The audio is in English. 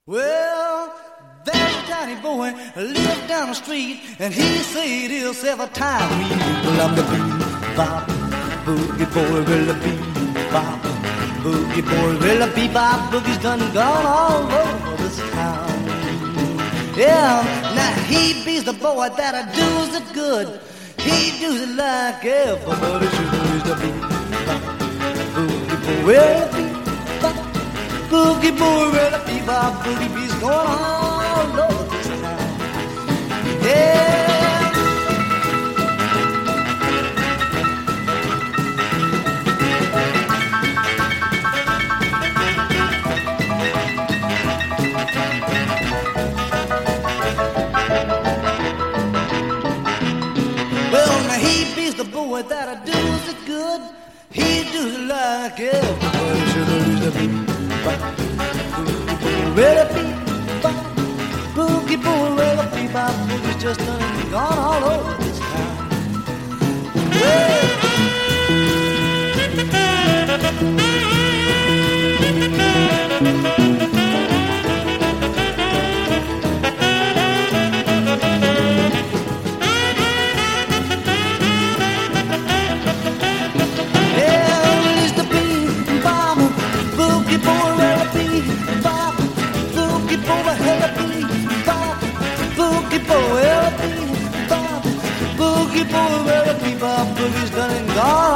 Well, there's a tiny boy lived down the street, and he said himself a time well, I'm the bebop boogie boy, well the bebop boogie boy, well the bebop boogie's done gone all over this town. Yeah, now he be's the boy that does it good. He does it like everybody should. He's the bebop boogie boy, well the bebop boogie boy, well the bebop boogie be's going all over this town. Yeah. Well, now he be's the boy that does it good. He does it like everybody should. He's the bebop boogie boy, well the bebop boogie boy, well the bebop boogie's just gone all over this town. Well. Boogie boy, well the bebop boogie's done and gone